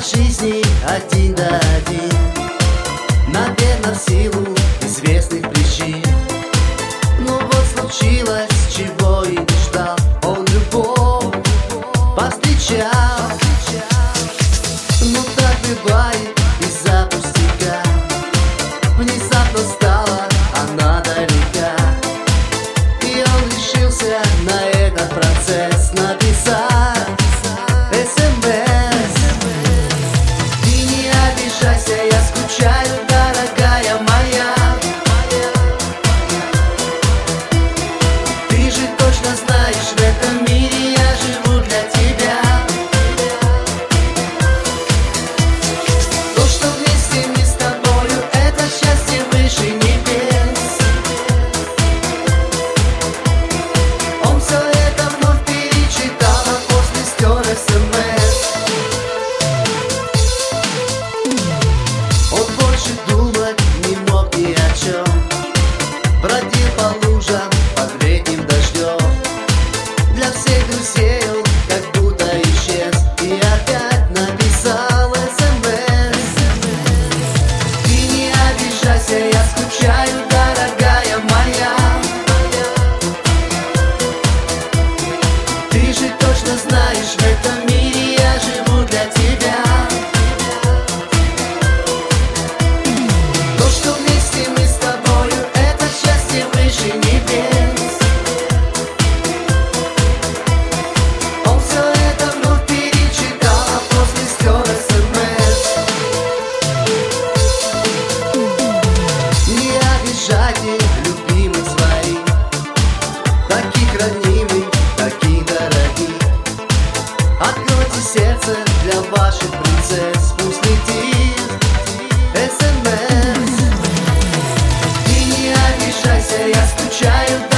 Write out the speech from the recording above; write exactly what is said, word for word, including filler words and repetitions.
жизни один до один, наверно, в силу известных причин. Ну вот случилось, чего и не ждал. Он любовь повстречал. Ну так бывает из-за пустяка. Внезапно стала она далека, и он решился на этот процесс написать эс эм эс. Ты не обижайся, я скучаю, дорогая моя. Ты же точно знаешь, в этом мире я живу для тебя. То, что вместе мы с тобою, это счастье выше небес. Он все это вновь перечитал, а после стер эс эм эс. Он больше думать не мог ни о чем, бродил по лужам под летним дождем. Для всех друзей он как будто исчез, и опять написал эс эм эс. Ты не обижайся, я скучаю, дорогая моя. Ты же точно знаешь, в этом мире я живу для тебя. То, что вместе мы с тобою, это счастье выше небес. Он все это вновь перечитал, а после стер эс эм эс. Не обижайте любимых своих, таких роднимых, таких дорогих. Откройте сердце для ваших принцесс, пусть летит эс эм эс. Ты не обижайся, я скучаю,